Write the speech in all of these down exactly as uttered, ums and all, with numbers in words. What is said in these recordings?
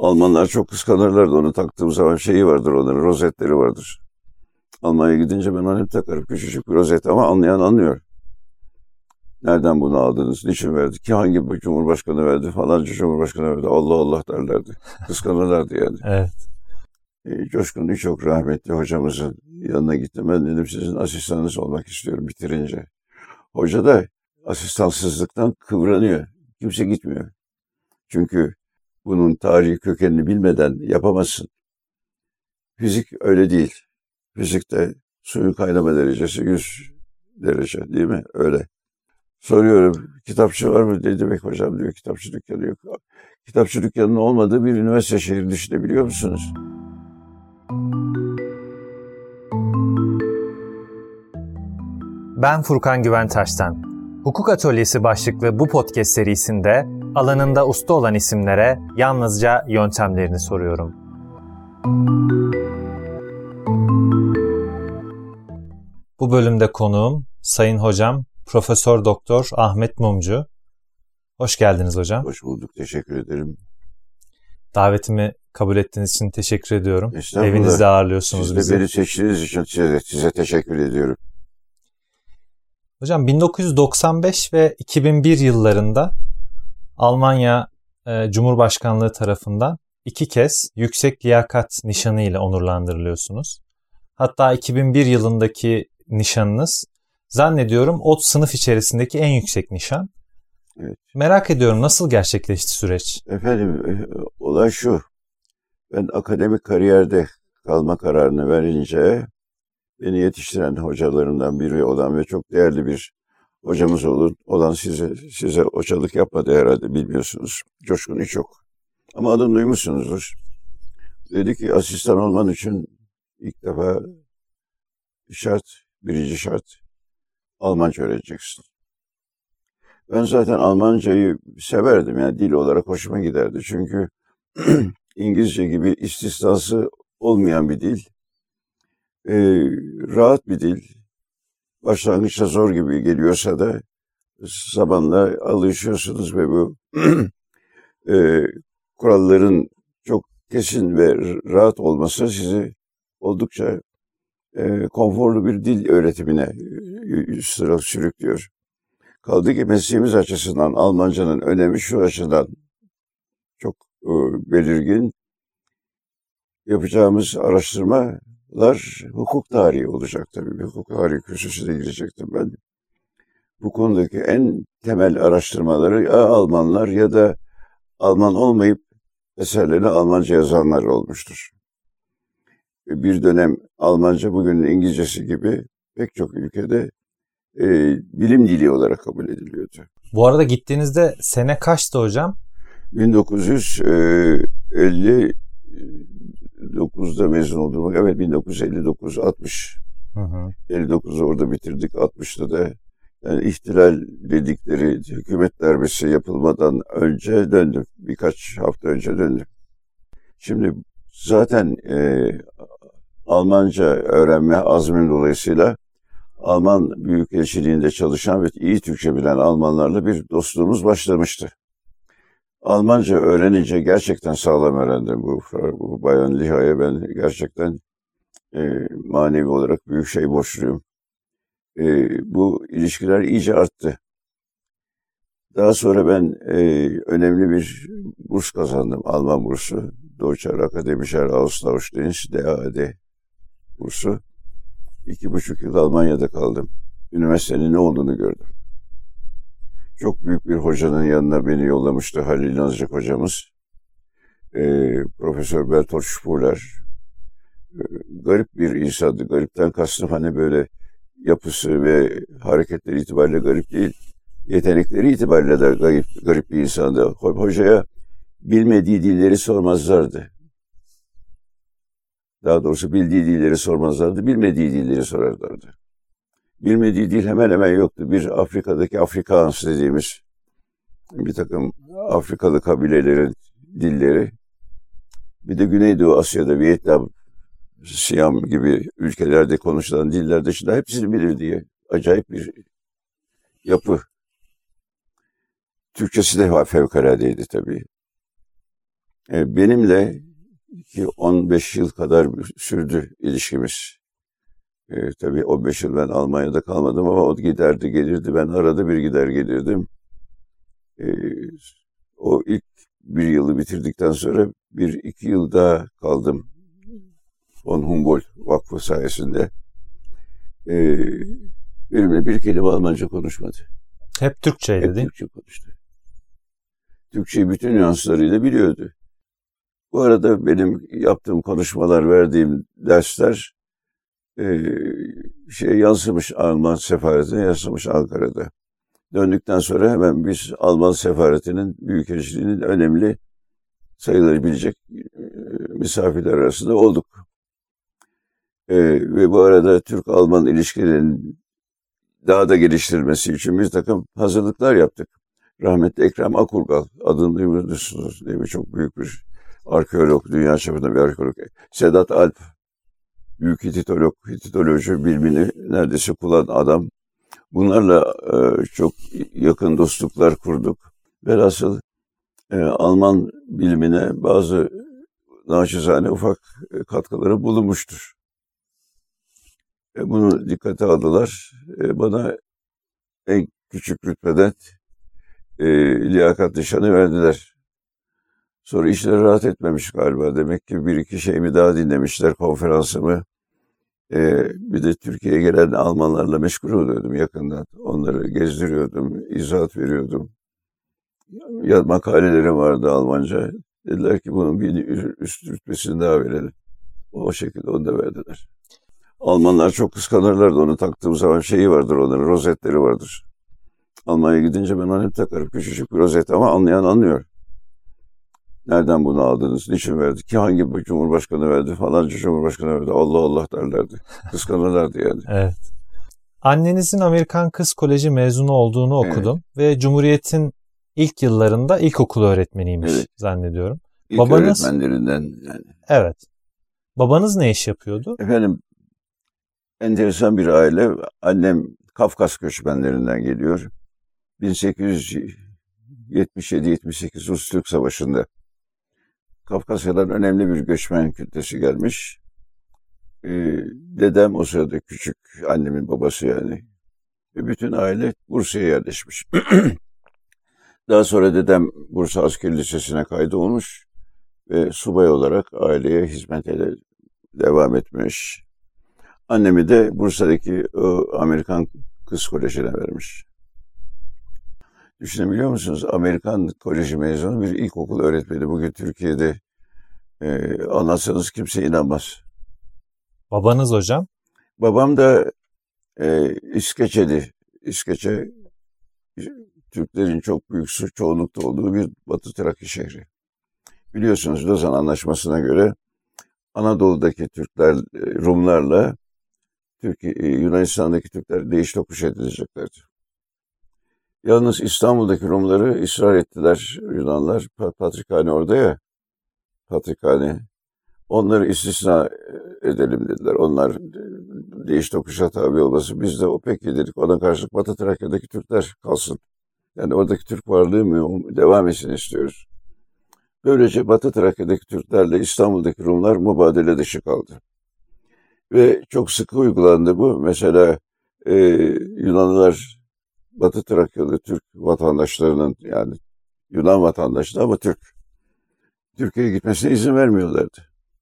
Almanlar çok kıskanırlardı. Onu taktığım zaman şeyi vardır, onların rozetleri vardır. Almanya'ya gidince ben onu hep takarım. Küçücük bir rozet ama anlayan anlıyor. Nereden bunu aldınız? Niçin verdi? Ki hangi cumhurbaşkanı verdi? Falanca cumhurbaşkanı verdi. Allah Allah derlerdi. Kıskanırlardı yani. Evet. E, Coşkun çok rahmetli hocamızın yanına gittim. Ben dedim sizin asistanınız olmak istiyorum bitirince. Hoca da asistansızlıktan kıvranıyor. Kimse gitmiyor. Çünkü bunun tarihi kökenini bilmeden yapamazsın. Fizik öyle değil. Fizikte suyun kaynama derecesi yüz derece değil mi? Öyle. Soruyorum, kitapçı var mı? Dedi bek hocam diyor, kitapçı dükkanı yok. Kitapçı dükkanının olmadığı bir üniversite şehri dışında biliyor musunuz? Ben Furkan Güventaş'tan. Hukuk Atölyesi başlıklı bu podcast serisinde alanında usta olan isimlere yalnızca yöntemlerini soruyorum. Bu bölümde konuğum Sayın Hocam Profesör Doktor Ahmet Mumcu. Hoş geldiniz hocam. Hoş bulduk, teşekkür ederim. Davetimi kabul ettiğiniz için teşekkür ediyorum. Evinizde ağırlıyorsunuz Siz bizi. Siz de beni seçtiğiniz için size, size teşekkür ediyorum. Hocam bin dokuz yüz doksan beş ve iki bin bir yıllarında Almanya e, Cumhurbaşkanlığı tarafından iki kez yüksek liyakat nişanı ile onurlandırılıyorsunuz. Hatta iki bin bir yılındaki nişanınız zannediyorum o sınıf içerisindeki en yüksek nişan. Evet. Merak ediyorum nasıl gerçekleşti süreç? Efendim, olay şu. Ben akademik kariyerde kalma kararını verince beni yetiştiren hocalarımdan biri olan ve çok değerli bir hocamız olan, olan size size hocalık yapmadı herhalde bilmiyorsunuz. Coşkun İçok. Ama adını duymuşsunuzdur. Dedi ki asistan olman için ilk defa şart, birinci şart Almanca öğreneceksin. Ben zaten Almancayı severdim yani dil olarak hoşuma giderdi. Çünkü İngilizce gibi istisnası olmayan bir dil. Ee, rahat bir dil. Başlangıçta zor gibi geliyorsa da zamanla alışıyorsunuz ve bu e, kuralların çok kesin ve rahat olması sizi oldukça e, konforlu bir dil öğretimine sıra sürüklüyor. Kaldı ki mesleğimiz açısından Almancanın önemi şu açıdan çok e, belirgin. Yapacağımız araştırmalar hukuk tarihi olacak tabii. Bir hukuk tarihi kürsüsüne girecektim ben. Bu konudaki en temel araştırmaları ya Almanlar ya da Alman olmayıp eserlerini Almanca yazanlar olmuştur. Bir dönem Almanca bugünün İngilizcesi gibi pek çok ülkede e, bilim dili olarak kabul ediliyordu. Bu arada gittiğinizde sene kaçtı hocam? bin dokuz yüz elli dokuzda mezun oldum. Evet bin dokuz yüz elli dokuz altmış. Hı hı. elli dokuzu orada bitirdik. altmışta da yani ihtilal dedikleri hükümet darbesi yapılmadan önce döndüm. Birkaç hafta önce döndüm. Şimdi zaten e, Almanca öğrenme azmim dolayısıyla Alman Büyükelçiliğinde çalışan ve iyi Türkçe bilen Almanlarla bir dostluğumuz başlamıştı. Almanca öğrenince gerçekten sağlam öğrendim bu, bu Bayan Liha'ya ben gerçekten e, manevi olarak büyük şey borçluyum. E, bu ilişkiler iyice arttı. Daha sonra ben e, önemli bir burs kazandım, Alman bursu. Deutscher Akademischer Austauschdienst, D A D bursu. İki buçuk yıl Almanya'da kaldım. Üniversitenin ne olduğunu gördüm. Çok büyük bir hocanın yanına beni yollamıştı Halil Nazcık hocamız. E, Profesör Bertolt Spuler. E, garip bir insandı. Garipten kastım hani böyle yapısı ve hareketleri itibariyle garip değil. Yetenekleri itibariyle de garip, garip bir insandı. Hocaya bilmediği dilleri sormazlardı. Daha doğrusu bildiği dilleri sormazlardı, bilmediği dilleri sorarlardı. Bilmediği dil hemen hemen yoktu. Bir Afrika'daki Afrikaans dediğimiz bir takım Afrikalı kabilelerin dilleri. Bir de Güneydoğu Asya'da Vietnam, Siyam gibi ülkelerde konuşulan diller dışında hepsini bilir diye. Acayip bir yapı. Türkçesi de fevkaladeydi tabii. E, benimle ki on beş yıl kadar sürdü ilişkimiz. E, tabii on beş yıl ben Almanya'da kalmadım ama o giderdi gelirdi. Ben arada bir gider gelirdim. E, o ilk bir yılı bitirdikten sonra bir iki yıl daha kaldım. Von Humboldt Vakfı sayesinde. E, benimle bir kelime Almanca konuşmadı. Hep Türkçeydi Hep değil mi? Türkçe konuştu. Türkçeyi bütün nüanslarıyla biliyordu. Bu arada benim yaptığım konuşmalar, verdiğim dersler e, şey yansımış, Alman sefaretine yansımış Ankara'da. Döndükten sonra hemen biz Alman sefaretinin, büyükelçiliğinin önemli sayılabilecek e, misafirler arasında olduk. E, ve bu arada Türk-Alman ilişkilerinin daha da geliştirilmesi için bir takım hazırlıklar yaptık. Rahmetli Ekrem Akurgal, adını duymuyorsunuz değil mi? Çok büyük bir arkeolog, dünya çapında bir arkeolog. Sedat Alp, büyük Hititolog, Hititoloji bilimini neredeyse kullanan adam. Bunlarla e, çok yakın dostluklar kurduk. Velhasıl e, Alman bilimine bazı naçizane ufak katkıları bulunmuştur. E, bunu dikkate aldılar. E, bana en küçük rütbeden e, liyakat nişanı verdiler. Sonra işleri rahat etmemiş galiba. Demek ki bir iki şeyimi daha dinlemişler, konferansımı. Ee, bir de Türkiye'ye gelen Almanlarla meşgul oluyordum yakından. Onları gezdiriyordum, izahat veriyordum. Ya makalelerim vardı Almanca. Dediler ki bunun bir üst rütbesini daha verelim. O şekilde onu da verdiler. Almanlar çok kıskanırlardı onu taktığım zaman. Şeyi vardır onların, rozetleri vardır. Almanya'ya gidince ben onu hep takarım. Küçücük bir rozet ama anlayan anlıyor. Nereden bunu aldınız? Niçin verdi? Ki hangi cumhurbaşkanı verdi? Falanca cumhurbaşkanı verdi. Allah Allah derlerdi. Kıskanırlardı yani. Evet. Annenizin Amerikan Kız Koleji mezunu olduğunu okudum. Evet. Ve Cumhuriyet'in ilk yıllarında ilkokul öğretmeniymiş evet. zannediyorum. İlk Babanız... öğretmenlerinden yani. Evet. Babanız ne iş yapıyordu? Efendim, enteresan bir aile. Annem Kafkas göçmenlerinden geliyor. bin sekiz yüz yetmiş yedi yetmiş sekiz Rus-Türk Savaşı'nda Kafkasya'dan önemli bir göçmen kütlesi gelmiş. Ee, dedem o sırada küçük, annemin babası yani. Ve bütün aile Bursa'ya yerleşmiş. Daha sonra dedem Bursa Askeri Lisesi'ne kaydolmuş ve subay olarak aileye hizmete devam etmiş. Annemi de Bursa'daki o Amerikan Kız Koleji'ne vermiş. Düşünebiliyor musunuz? Amerikan Koleji mezunu bir ilkokul öğretmeni. Bugün Türkiye'de e, anlatsanız kimse inanmaz. Babanız hocam? Babam da e, İskeçeli. İskeçe Türklerin çok büyük çoğunlukta olduğu bir Batı Trakya şehri. Biliyorsunuz Lozan Anlaşması'na göre Anadolu'daki Türkler Rumlarla Türkiye, Yunanistan'daki Türkler değiş tokuş edileceklerdi. Yalnız İstanbul'daki Rumları ısrar ettiler Yunanlar. Patrikhane orada ya. Patrikhane. Onları istisna edelim dediler. Onlar değiş tokuşa tabi olması. Biz de o peki dedik. Ona karşılık Batı Trakya'daki Türkler kalsın. Yani oradaki Türk varlığı mı devam etsin istiyoruz. Böylece Batı Trakya'daki Türklerle İstanbul'daki Rumlar mübadele dışı kaldı. Ve çok sıkı uygulandı bu. Mesela e, Yunanlılar Batı Trakyalı Türk vatandaşlarının yani Yunan vatandaşları ama Türk Türkiye'ye gitmesine izin vermiyorlardı.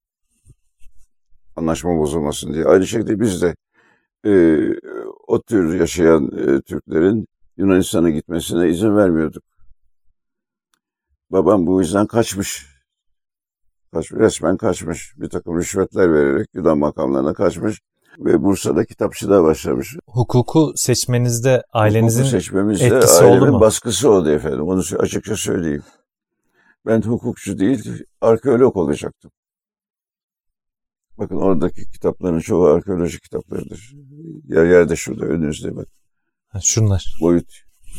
Anlaşma bozulmasın diye. Aynı şekilde biz de e, o tür yaşayan e, Türklerin Yunanistan'a gitmesine izin vermiyorduk. Babam bu yüzden kaçmış. Kaçmış, resmen kaçmış. Bir takım rüşvetler vererek Yunan makamlarına kaçmış. Ve Bursa'da kitapçılığa başlamış. Hukuku seçmenizde ailenizin Hukuku seçmemizde etkisi oldu mu? Baskısı oldu efendim. Onu açıkça söyleyeyim. Ben hukukçu değil, arkeolog olacaktım. Bakın oradaki kitapların çoğu arkeoloji kitaplarıdır. Yer yerde şurada önünüzde bak. Ha, şunlar. Boyut.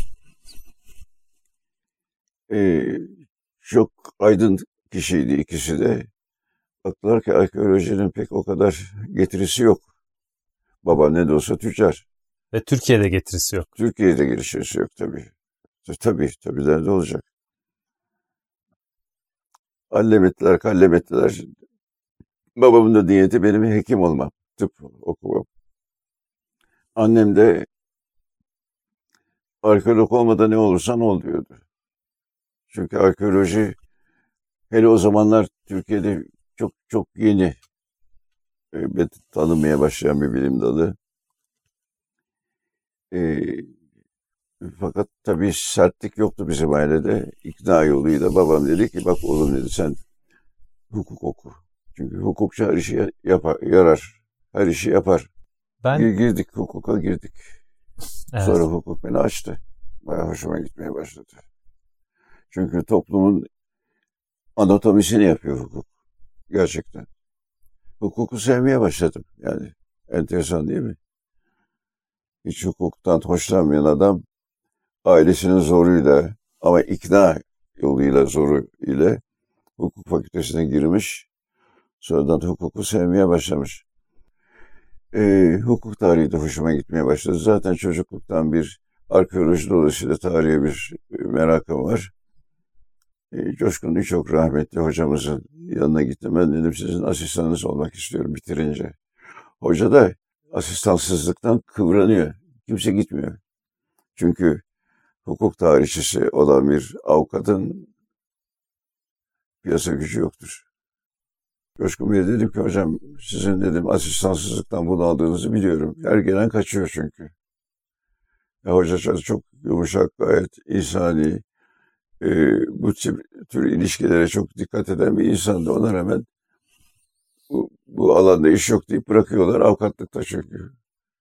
Ee, çok aydın kişiydi ikisi de. Baktılar ki arkeolojinin pek o kadar getirisi yok. Baba ne de olsa tüccar. Ve Türkiye'de getirisi yok. Türkiye'de gelişirisi yok tabii. Tabii, tabii nerede olacak? Hallemettiler, kallemettiler. Babamın da niyeti benim hekim olmam, tıp okumam. Annem de arkeolog olmadan ne olursan ol diyordu. Çünkü arkeoloji hele o zamanlar Türkiye'de çok çok yeni e, tanınmaya başlayan bir bilim dalı. E, fakat tabii sertlik yoktu bizim ailede. İkna yoluyla babam dedi ki bak oğlum dedi sen hukuk oku. Çünkü hukukçu her işi yapar, yarar. Her işi yapar. Ben... Girdik hukuka girdik. Evet. Sonra hukuk beni açtı. Bayağı hoşuma gitmeye başladı. Çünkü toplumun anatomisini yapıyor hukuk. Gerçekten. Hukuku sevmeye başladım. Yani enteresan değil mi? Hiç hukuktan hoşlanmayan adam ailesinin zoruyla ama ikna yoluyla zoru ile hukuk fakültesine girmiş. Sonradan hukuku sevmeye başlamış. E, hukuk tarihi de hoşuma gitmeye başladı. Zaten çocukluktan bir arkeoloji dolayısıyla tarihe bir merakım var. E, Coşkun Üçok rahmetli hocamızın yanına gittim. Ben dedim sizin asistanınız olmak istiyorum bitirince. Hoca da asistansızlıktan kıvranıyor. Kimse gitmiyor. Çünkü hukuk tarihçisi olan bir avukatın piyasa gücü yoktur. Coşkun Bey'e dedim ki hocam sizin dedim asistansızlıktan bunu aldığınızı biliyorum. Her gelen kaçıyor çünkü. Ya, hoca çok yumuşak, gayet insani, e, bu tür, tür ilişkilere çok dikkat eden bir insandı. Ona rağmen bu, bu alanda iş yok deyip bırakıyorlar avukatlıkta çünkü.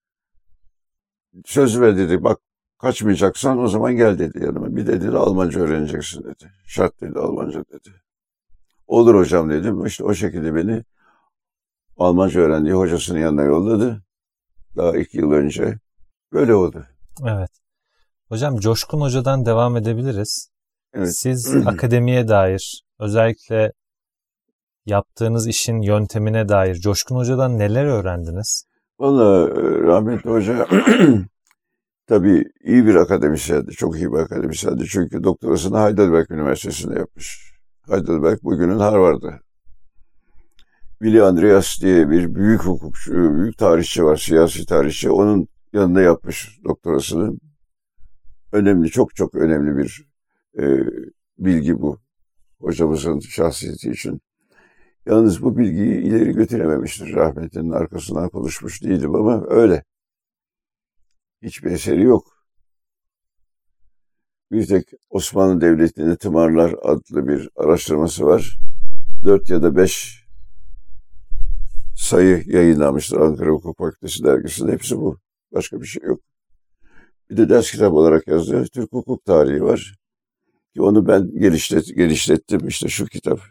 Söz ver dedi bak kaçmayacaksan o zaman gel dedi yanıma. Bir de dedi Almanca öğreneceksin dedi. Şart dedi Almanca dedi. Olur hocam dedim. İşte o şekilde beni Almanca öğrendiği hocasının yanına yolladı. Daha iki yıl önce. Böyle oldu. Evet. Hocam Coşkun Hoca'dan devam edebiliriz. Evet. Siz akademiye dair, özellikle yaptığınız işin yöntemine dair Coşkun Hoca'dan neler öğrendiniz? Vallahi rahmetli hoca tabii iyi bir akademisyendi. Çok iyi bir akademisyendi. Çünkü doktorasını Heidelberg Üniversitesi'nde yapmış. Heidelberg bugünün Harvard'ı. Willy Andreas diye bir büyük hukukçu, büyük tarihçi var, siyasi tarihçi. Onun yanında yapmış doktorasını. Önemli, çok çok önemli bir e, bilgi bu. Hocamızın şahsiyeti için. Yalnız bu bilgiyi ileri götürememiştir. Rahmetinin arkasından konuşmuş değilim ama öyle. Hiçbir eseri yok. Bir tek Osmanlı Devleti'nin Tımarlar adlı bir araştırması var. Dört ya da beş sayı yayınlanmıştır Ankara Hukuk Fakültesi dergisinde. Hepsi bu. Başka bir şey yok. Bir de ders kitabı olarak yazdığı Türk hukuk tarihi var. Ki onu ben gelişlet, gelişlettim. İşte şu kitap.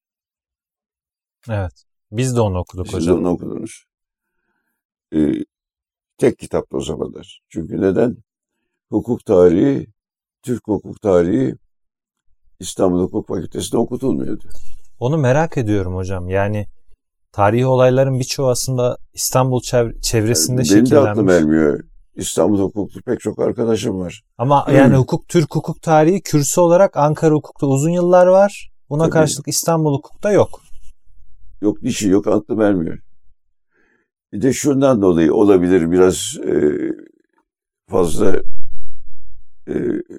Evet. Biz de onu okuduk Siz hocam. Siz de onu okudunuz. Ee, tek kitaptı o zamanlar. Çünkü neden? Hukuk tarihi, Türk hukuk tarihi İstanbul Hukuk Fakültesi'nde okutulmuyordu. Onu merak ediyorum hocam. Yani tarihi olayların birçoğu aslında İstanbul çev- çevresinde yani şekillenmiş. Benim de aklım ermiyor. İstanbul hukuklu pek çok arkadaşım var. Ama hmm. yani hukuk, Türk hukuk tarihi kürsü olarak Ankara hukukta uzun yıllar var. Buna Tabii. karşılık İstanbul hukukta yok. Yok dişi yok aklım ermiyor. Bir de şundan dolayı olabilir biraz e, fazla e,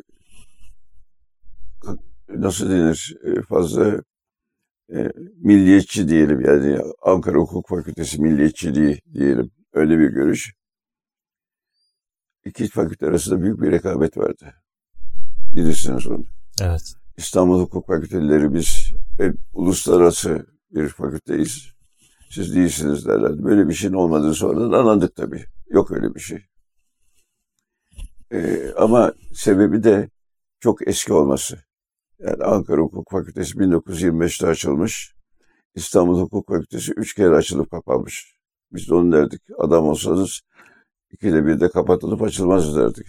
nasıl denir e, fazla e, milliyetçi diyelim yani Ankara Hukuk Fakültesi milliyetçiliği diyelim öyle bir görüş. İki fakülte arasında büyük bir rekabet vardı. Bilirsiniz onu. Evet. İstanbul Hukuk Fakülteleri biz e, uluslararası bir fakülteyiz. Siz değilsiniz derler. Böyle bir şeyin olmadığını sonradan anladık tabii. Yok öyle bir şey. Ee, ama sebebi de çok eski olması. Yani Ankara Hukuk Fakültesi bin dokuz yüz yirmi beşte açılmış. İstanbul Hukuk Fakültesi üç kere açılıp kapanmış. Biz de onu derdik. Adam olsanız ikide bir de kapatılıp açılmaz derdik.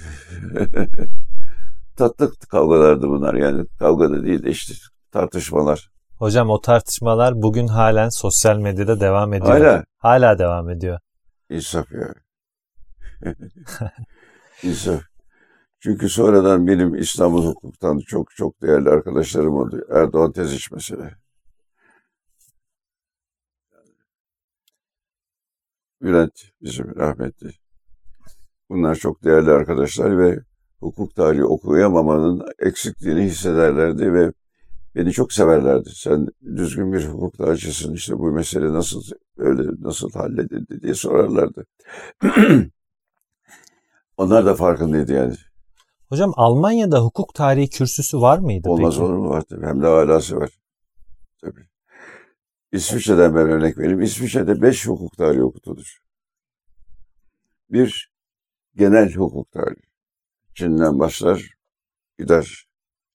Tatlı kavgalardı bunlar yani. Kavga da değil de işte tartışmalar. Hocam o tartışmalar bugün halen sosyal medyada devam ediyor. Hala. Hala devam ediyor. İnsaf ya. İnsaf. Çünkü sonradan benim İstanbul hukuktan çok çok değerli arkadaşlarım oldu. Erdoğan Teziç mesela. Bülent bizim rahmetli. Bunlar çok değerli arkadaşlar ve hukuk tarihi okuyamamanın eksikliğini hissederlerdi ve beni çok severlerdi. Sen düzgün bir hukuk tarihçisin, işte bu mesele nasıl öyle nasıl halledildi diye sorarlardı. Onlar da farkındaydı yani. Hocam Almanya'da hukuk tarihi kürsüsü var mıydı? Olmaz peki? olur mu? Var tabii. Hem de alası var. Tabii. İsviçre'den ben örnek vereyim. İsviçre'de beş hukuk tarihi okutulur. Bir, genel hukuk tarihi. Çin'den başlar, gider.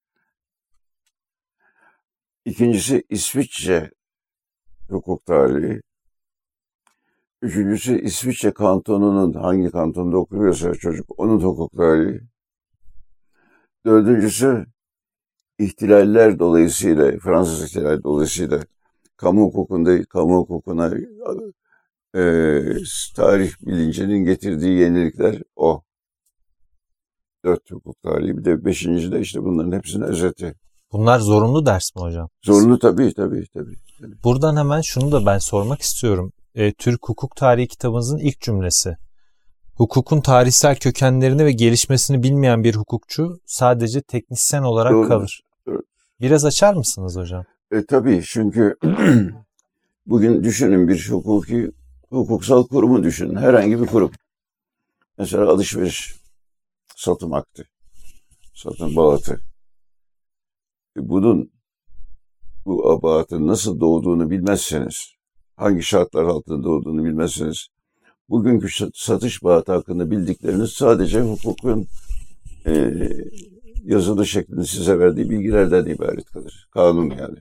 İkincisi İsviçre hukuk tarihi. Üçüncüsü İsviçre kantonunun hangi kantonda okuyorsa çocuk onun hukuk tarihi. Dördüncüsü ihtilaller dolayısıyla, Fransız ihtilali dolayısıyla kamu hukukunda, kamu hukukuna e, tarih bilincinin getirdiği yenilikler o. Dört hukuk tarihi. Bir de beşinci de işte bunların hepsinin özeti. Bunlar zorunlu ders mi hocam? Zorunlu tabii tabii tabii. tabii. Buradan hemen şunu da ben sormak istiyorum. E, Türk Hukuk Tarihi kitabımızın ilk cümlesi. Hukukun tarihsel kökenlerini ve gelişmesini bilmeyen bir hukukçu sadece teknisyen olarak Doğru, kalır. doğru. Biraz açar mısınız hocam? E, tabii çünkü bugün düşünün bir hukuki, hukuksal kurumu düşünün. Herhangi bir kurum. Mesela alışveriş, satım akti, satım bağıtı. E, bunun, bu abatın nasıl doğduğunu bilmezseniz, hangi şartlar altında doğduğunu bilmezseniz, bugünkü satış bağıtı hakkında bildikleriniz sadece hukukun e, yazılı şeklinde size verdiği bilgilerden ibaret kalır. Kanun yani.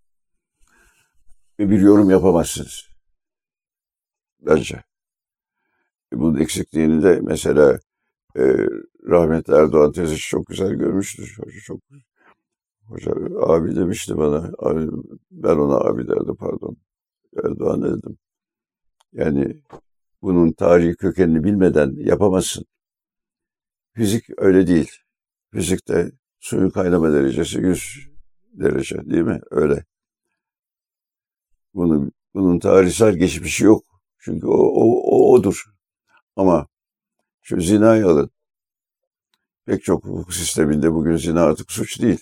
Ve bir yorum yapamazsınız. Bence. E, bunun eksikliğini de mesela e, rahmetli Erdoğan teyze çok güzel görmüştür. Hoca çok Hoca abi demişti bana. Abi, ben ona abi derdim pardon. Erdoğan dedim. Yani bunun tarihi kökenini bilmeden yapamazsın. Fizik öyle değil. Fizikte suyun kaynama derecesi yüz derece değil mi? Öyle. Bunun, bunun tarihsel geçmişi yok. Çünkü o, o, o odur. Ama şu zinayı alın. Pek çok hukuk sisteminde bugün zina artık suç değil.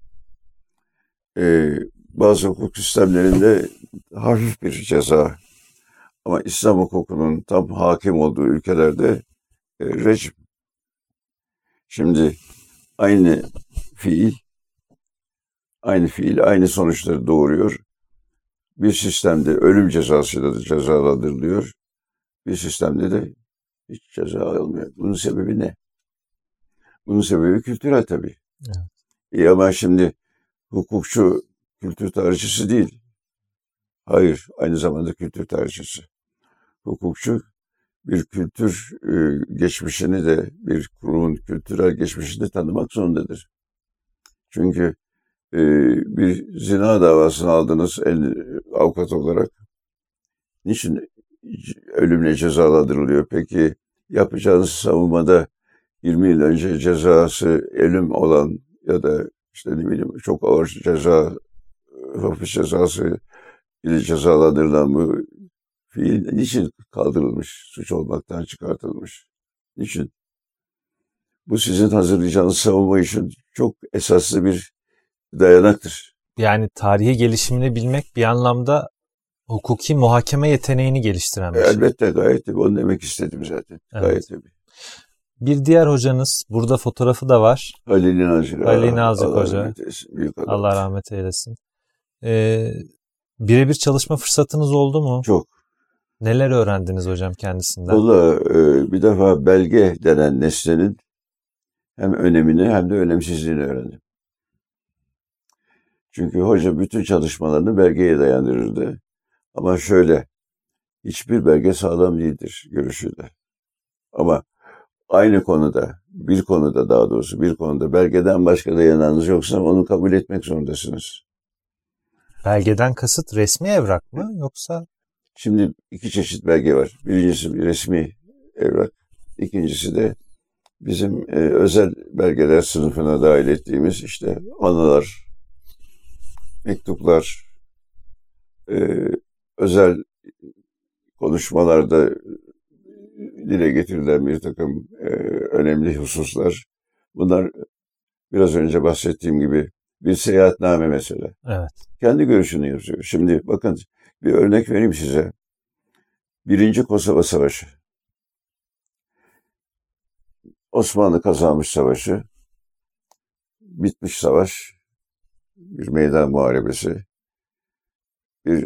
Ee, bazı hukuk sistemlerinde hafif bir ceza. Ama İslam hukukunun tam hakim olduğu ülkelerde e, rejim. Şimdi aynı fiil, aynı fiil aynı sonuçları doğuruyor. Bir sistemde ölüm cezasıyla da cezalandırılıyor. Bir sistemde de hiç ceza alınmıyor. Bunun sebebi ne? Bunun sebebi kültürel tabii. Evet. E ama şimdi hukukçu kültür tarihçisi değil. Hayır, aynı zamanda kültür tarihçisi. Hukukçu bir kültür e, geçmişini de, bir kurumun kültürel geçmişini de tanımak zorundadır. Çünkü e, bir zina davasını aldınız el, avukat olarak. Niçin ölümle cezalandırılıyor? Peki yapacağınız savunmada yirmi yıl önce cezası ölüm olan ya da işte ne bileyim çok ağır ceza, hafif cezası ile cezalandırılan bu fiil niçin kaldırılmış, suç olmaktan çıkartılmış? Niçin? Bu sizin hazırlayacağınız savunma için çok esaslı bir dayanaktır. Yani tarihi gelişimini bilmek bir anlamda hukuki muhakeme yeteneğini geliştiren bir şey. Elbette gayet tabii. Onu demek istedim zaten. Evet. Gayet tabii. Bir diğer hocanız, burada fotoğrafı da var. Halil İnalcık. Halil İnalcık Hoca. Rahmet eylesin, büyük adam. Allah rahmet eylesin. Ee, birebir çalışma fırsatınız oldu mu? Çok. Neler öğrendiniz hocam kendisinden? Valla e, bir defa belge denen nesnenin hem önemini hem de önemsizliğini öğrendim. Çünkü hoca bütün çalışmalarını belgeye dayandırırdı. Ama şöyle, hiçbir belge sağlam değildir görüşüyle. Ama aynı konuda, bir konuda daha doğrusu bir konuda belgeden başka dayanağınız yoksa onu kabul etmek zorundasınız. Belgeden kasıt resmi evrak mı yoksa? Şimdi iki çeşit belge var. Birincisi bir resmi evrak. İkincisi de bizim e, özel belgeler sınıfına dahil ettiğimiz işte anılar, mektuplar, e, özel konuşmalarda dile getirilen bir takım e, önemli hususlar. Bunlar biraz önce bahsettiğim gibi bir seyahatname mesela. Evet. Kendi görüşünü yazıyor. Şimdi bakın bir örnek vereyim size. Birinci Kosova Savaşı. Osmanlı kazanmış savaşı. Bitmiş savaş. Bir meydan muharebesi. Bir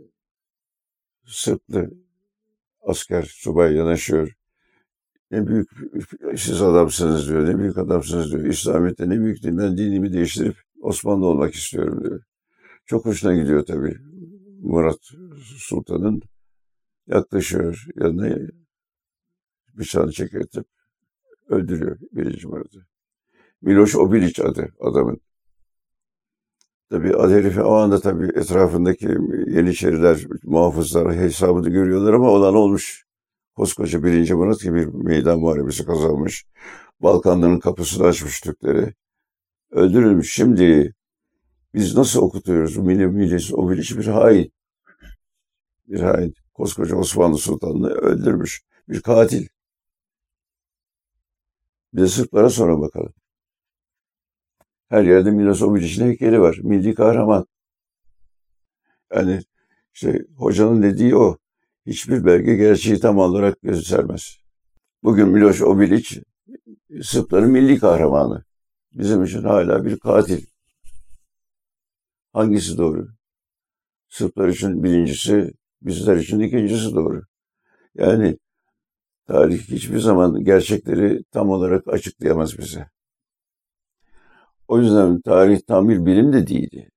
Sırplı asker, subay yanaşıyor. Ne büyük siz adamsınız diyor. Ne büyük adamsınız diyor. İslamiyet'te ne büyük değil. Ben dinimi değiştirip Osmanlı olmak istiyorum diyor. Çok hoşuna gidiyor tabii Murat Sultan'ın. Yaklaşıyor yanına, bıçağını çekertip öldürüyor birinci Murat'ı. Miloš Obilić adı adamın. Tabii adı herifi o anda tabii etrafındaki Yeniçeriler, muhafızlar hesabını görüyorlar ama olan olmuş. Koskoca birinci Murat gibi bir meydan muharebesi kazanmış. Balkanların kapısını açmış Türklere. Öldürülmüş. Şimdi biz nasıl okutuyoruz? Miloš Obilić bir hain. Bir hain. Koskoca Osmanlı Sultanı'nı öldürmüş. Bir katil. Bir de Sırplara sonra bakalım. Her yerde Miloš Obilić'in heykeli var. Milli kahraman. Yani işte hocanın dediği o. Hiçbir belge gerçeği tam olarak göstermez. Bugün Miloš Obilić Sırpların milli kahramanı. Bizim için hala bir katil. Hangisi doğru? Sırplar için birincisi, bizler için ikincisi doğru. Yani tarih hiçbir zaman gerçekleri tam olarak açıklayamaz bize. O yüzden tarih tam bir bilim de değildi.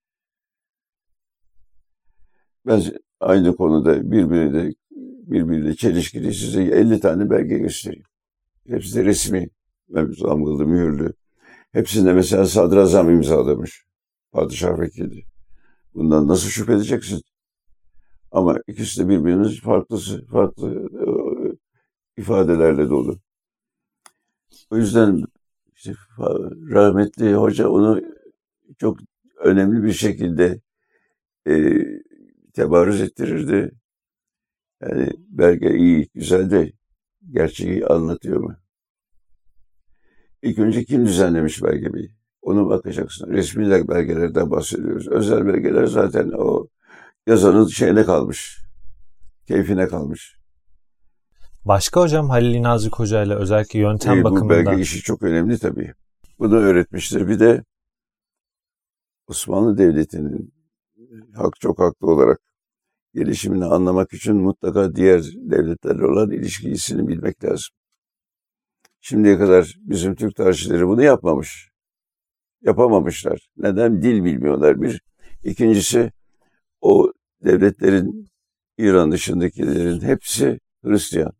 Ben aynı konuda birbirine birbiriyle çelişkili size elli tane belge göstereyim. Hepsi de resmi, damgalı, mühürlü. Hepsinde mesela sadrazam imzalamış. Padişah vekili. Bundan nasıl şüphe edeceksin? Ama ikisi de birbirinin farklısı, farklı ifadelerle dolu. O yüzden işte rahmetli hoca onu çok önemli bir şekilde e, tebarüz ettirirdi. Yani belge iyi, güzel de gerçeği anlatıyor mu? İlk önce kim düzenlemiş belgeyi? Ona bakacaksın. Resmi belgelerden bahsediyoruz. Özel belgeler zaten o yazanın şeyine kalmış. Keyfine kalmış. Başka hocam Halil İnalcık Hoca ile özellikle yöntem e, bakımından. Bu belge işi çok önemli tabii. Bunu öğretmiştir. Bir de Osmanlı Devleti'nin hak çok haklı olarak gelişimini anlamak için mutlaka diğer devletlerle olan ilişkisini bilmek lazım. Şimdiye kadar bizim Türk tarihçileri bunu yapmamış. Yapamamışlar. Neden? Dil bilmiyorlar bir. İkincisi o devletlerin İran dışındakilerin hepsi Hristiyan.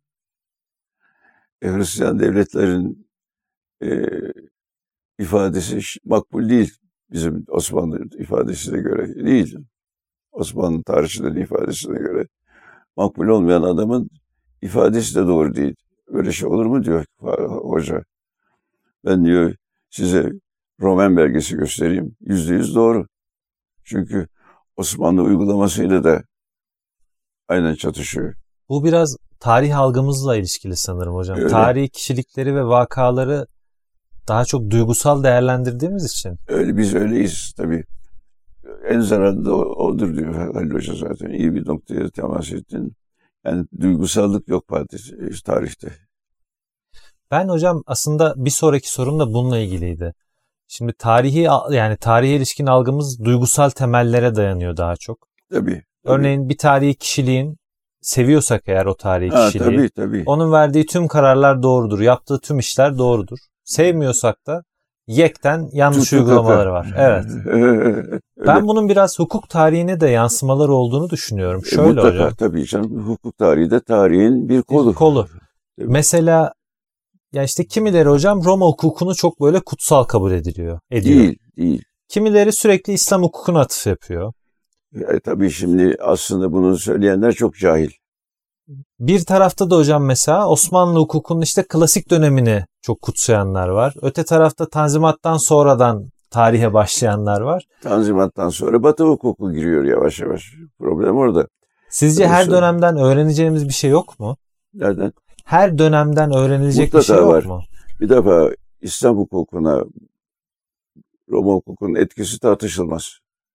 E, Hristiyan devletlerin e, ifadesi makbul değil. Bizim Osmanlı ifadesine göre değil. Osmanlı tarihçilerin ifadesine göre makbul olmayan adamın ifadesi de doğru değil. Böyle şey olur mu diyor hoca. Ben diyor size Romen belgesi göstereyim. Yüzde yüz doğru. Çünkü Osmanlı uygulamasıyla da aynen çatışıyor. Bu biraz tarih algımızla ilişkili sanırım hocam. Öyle. Tarihi kişilikleri ve vakaları daha çok duygusal değerlendirdiğimiz için. Öyle, biz öyleyiz tabii. En zararlı da odur diyor Halil Hoca zaten. İyi bir noktaya temas ettin. Yani duygusallık yok tarihte. Ben hocam aslında bir sonraki sorum da bununla ilgiliydi. Şimdi tarihi yani tarihe ilişkin algımız duygusal temellere dayanıyor daha çok. Tabii. tabii. Örneğin bir tarihi kişiliğin seviyorsak eğer o tarihi ha, kişiliği tabii, tabii. onun verdiği tüm kararlar doğrudur. Yaptığı tüm işler doğrudur. Sevmiyorsak da yekten yanlış Tutuk uygulamaları kaka. Var. Evet. Ben bunun biraz hukuk tarihine de yansımaları olduğunu düşünüyorum. Şöyle e, mutlaka, hocam. Tabii canım. Hukuk tarihi de tarihin bir kolu. Bir kolu. Mesela ya işte kimileri hocam Roma hukukunu çok böyle kutsal kabul ediliyor. Ediyor. Değil, değil. Kimileri sürekli İslam hukukuna atıf yapıyor. E, tabii şimdi aslında bunu söyleyenler çok cahil. Bir tarafta da hocam mesela Osmanlı hukukunun işte klasik dönemini çok kutsayanlar var. Öte tarafta Tanzimat'tan sonradan tarihe başlayanlar var. Tanzimat'tan sonra Batı hukuku giriyor yavaş yavaş. Problem orada. Sizce her dönemden öğreneceğimiz bir şey yok mu? Nereden? Her dönemden öğrenilecek mutlaka bir şey yok var. mu? Bir defa İslam hukukuna Roma hukukunun etkisi tartışılmaz.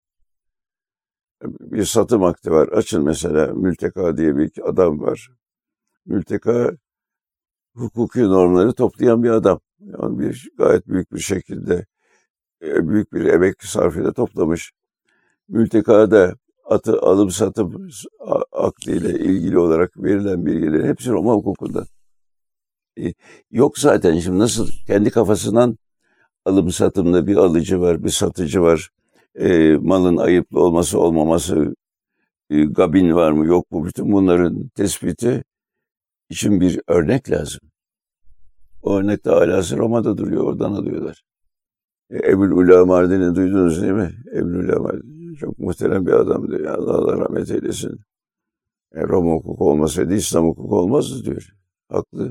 Bir satım akdi var. Açın mesela, Mülteka diye bir adam var. Mülteka hukuki normları toplayan bir adam. Yani bir gayet büyük bir şekilde büyük bir emek sarfıyla toplamış. Mültekada atı alım satım akdiyle ilgili olarak verilen bilgilerin hepsi Roma hukukundan. Yok zaten, şimdi nasıl kendi kafasından alım satımda bir alıcı var, bir satıcı var. E, malın ayıplı olması olmaması, e, gabin var mı yok mu, bütün bunların tespiti için bir örnek lazım. O örnek de alası Roma'da duruyor, oradan alıyorlar. E, Ebu'l-Ula Mardin'i duydunuz değil mi? Ebu'l-Ula Mardin çok muhterem bir adamdı. Ya, Allah, Allah rahmet eylesin. E, Roma hukuku olmasaydı İslam hukuku olmazdı diyor. Haklı.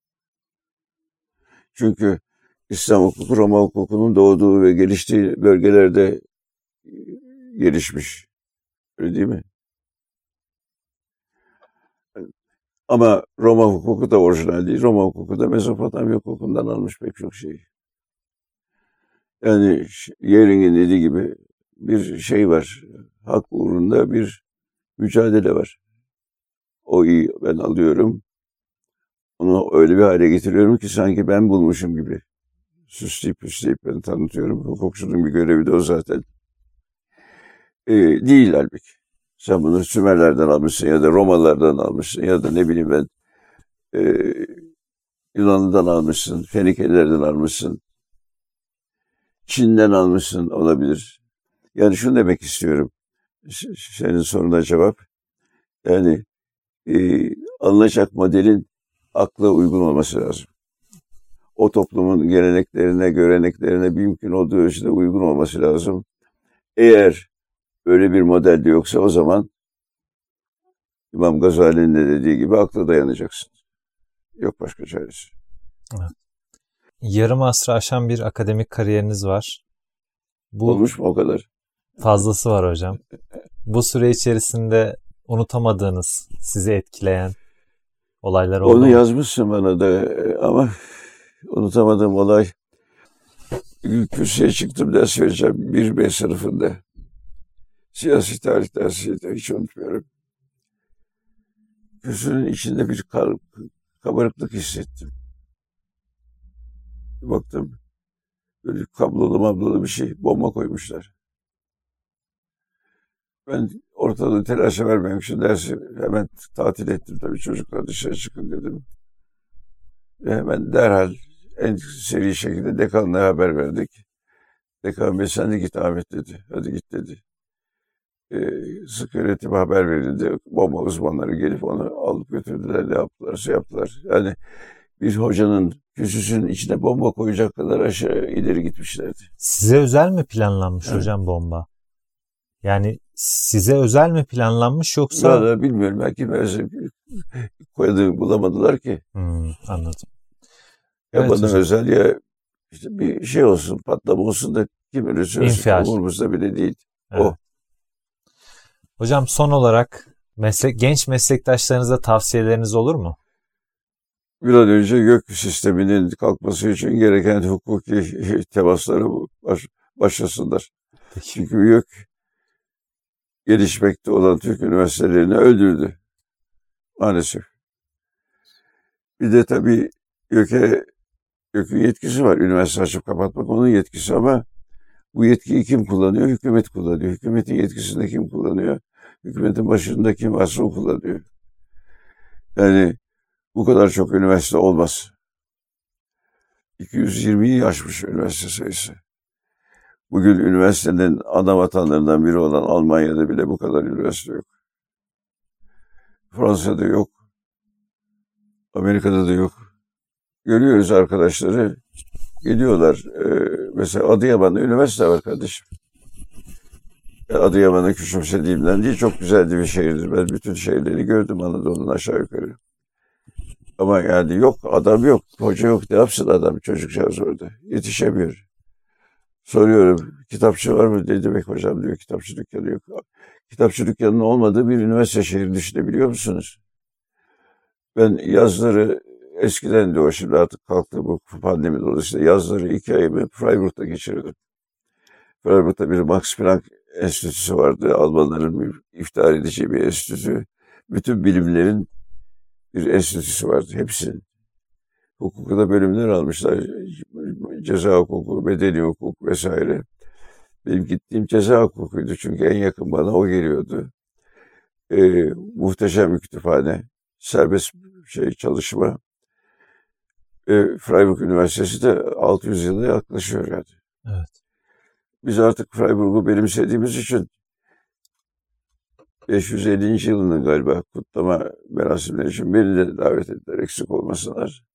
Çünkü İslam hukuku Roma hukukunun doğduğu ve geliştiği bölgelerde gelişmiş. Öyle değil mi? Ama Roma hukuku da orijinal değil. Roma hukuku da Mezopotamya hukukundan almış pek çok şeyi. Yani Yering'in dediği gibi bir şey var. Hak uğrunda bir mücadele var. O iyi, ben alıyorum. Onu öyle bir hale getiriyorum ki sanki ben bulmuşum gibi. Süsleyip püsleyip ben tanıtıyorum. Hukukçunun bir görevi de o zaten. Ee, değil halbuki. Sen bunu Sümerlerden almışsın ya da Romalılardan almışsın ya da ne bileyim ben e, Yunanlı'dan almışsın, Fenikelilerden almışsın, Çin'den almışsın, olabilir. Yani şunu demek istiyorum. Senin soruna cevap. Yani e, alınacak modelin akla uygun olması lazım. O toplumun geleneklerine, göreneklerine mümkün olduğu ölçüde uygun olması lazım. Eğer öyle bir model de yoksa o zaman İmam Gazali'nin de dediği gibi akla dayanacaksın. Yok başka çaresi. Evet. Yarım asrı aşan bir akademik kariyeriniz var. Bu olmuş mu o kadar? Fazlası var hocam. Bu süre içerisinde unutamadığınız, sizi etkileyen olaylar oldu Onu mu? yazmışsın bana da ama unutamadığım olay, kürsüye çıktım, ders vereceğim bir B sınıfında. Siyasi tarih dersiydi, hiç unutmuyorum. Kürsünün içinde bir kar, kabarıklık hissettim. Baktım, böyle kablolu mablolu bir şey, bomba koymuşlar. Ben ortalığı telaşa vermemek için dersi hemen tatil ettim tabii, çocuklar dışarı çıkın dedim. Ve hemen derhal en seri şekilde dekanlığa haber verdik. Dekan Bey sen de git Ahmet dedi, hadi git dedi. Ee, sık yönetime haber verildi. Bomba uzmanları gelip onu alıp götürdüler, ne yaptılar, şey yaptılar. Yani bir hocanın kürsüsünün içine bomba koyacak kadar aşağı ileri gitmişlerdi. Size özel mi planlanmış evet. hocam bomba? Yani size özel mi planlanmış yoksa? Vallahi bilmiyorum, belki mesela koyduğu bulamadılar ki. Hmm, anladım. Ya evet, bana hocam. özel ya işte bir şey olsun, patlama olsun da kim ölürse umurumuzda bile değil. Evet. O. Hocam son olarak meslek genç meslektaşlarınıza tavsiyeleriniz olur mu? Bir an önce gök sisteminin kalkması için gereken hukuki temasları baş, başlasınlar. Peki. Çünkü gök gelişmekte olan Türk üniversitelerini öldürdü maalesef. Bir de tabii göke gökün yetkisi var. Üniversite açıp kapatmak onun yetkisi ama bu yetkiyi kim kullanıyor? Hükümet kullanıyor. Hükümetin yetkisini kim kullanıyor? Hükümetin başında kim varsa o kullanıyor. Yani bu kadar çok üniversite olmaz. iki yüz yirmiyi aşmış üniversite sayısı. Bugün üniversitenin ana vatanlarından biri olan Almanya'da bile bu kadar üniversite yok. Fransa'da yok. Amerika'da da yok. Görüyoruz arkadaşları. Geliyorlar. Ee, mesela Adıyaman'da üniversite var kardeşim. Adıyaman'ı küçümsediğimden değil, çok güzeldi bir şehirdir. Ben bütün şehirleri gördüm Anadolu'nun aşağı yukarı. Ama yani yok, adam yok, hoca yok. Ne yapsın adam, çocukcağız orada? Yetişemiyor. Soruyorum, kitapçı var mı? Ne demek hocam diyor, kitapçı dükkanı yok. Kitapçı dükkanının olmadığı bir üniversite şehri düşünebiliyor musunuz? Ben yazları, eskiden de o, şimdi artık kalktı bu pandemi dolayısıyla, yazları iki ayımı Freiburg'da geçirdim. Freiburg'da bir Max Planck Enstitüsü vardı. Almanların bir iftihar edeceği bir enstitüsü. Bütün bilimlerin bir enstitüsü vardı. Hepsinin. Hukukta bölümler almışlar. Ceza hukuku, medeni hukuk vesaire. Benim gittiğim ceza hukukuydu. Çünkü en yakın bana o geliyordu. Ee, muhteşem bir kütüphane. Serbest şey çalışma. Ee, Freiburg Üniversitesi de altı yüz yıla yaklaşıyor yani. Evet. Biz artık Freiburg'u benimsediğimiz için beş yüz ellinci yılının galiba kutlama merasimleri için beni de davet ettiler, eksik olmasınlar.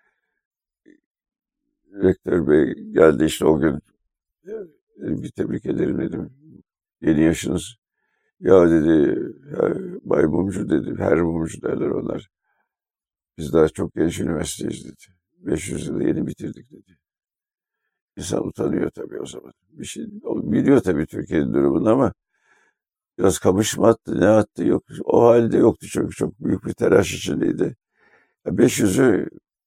Rektör Bey geldi işte o gün. Dedim ki tebrik ederim dedim. Yeni yaşınız. Ya dedi, ya, Bay Mumcu dedi, her Mumcu derler onlar. Biz daha çok genç üniversiteyiz dedi. beş yüz yılı yeni bitirdik dedi. İnsan utanıyor tabii o zaman. Bir şey biliyor tabii Türkiye'nin durumunu ama biraz kamış mı attı, ne attı yok. O halde yoktu çünkü çok büyük bir telaş içindeydi. beş yüzü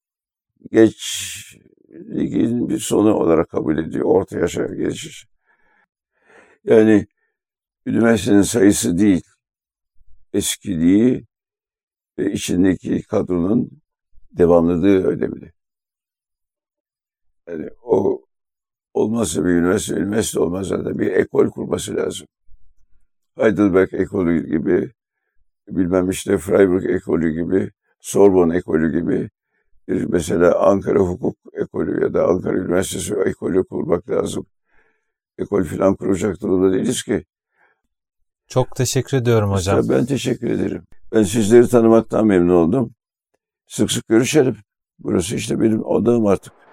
gençliğin bir sonu olarak kabul ediyor. Orta yaşa geçiş. Yani üniversitenin sayısı değil, eskiliği ve içindeki kadronun devamlılığı önemli. Yani o olmazsa bir üniversite, üniversite olmazsa da bir ekol kurması lazım. Heidelberg ekolü gibi, bilmem işte Freiburg ekolü gibi, Sorbonne ekolü gibi, bir mesela Ankara Hukuk ekolü ya da Ankara Üniversitesi ekolü kurmak lazım. Ekol falan kuracak durumda değiliz ki. Çok teşekkür ediyorum hocam. İşte ben teşekkür ederim. Ben sizleri tanımaktan memnun oldum. Sık sık görüşelim. Burası işte benim odam artık.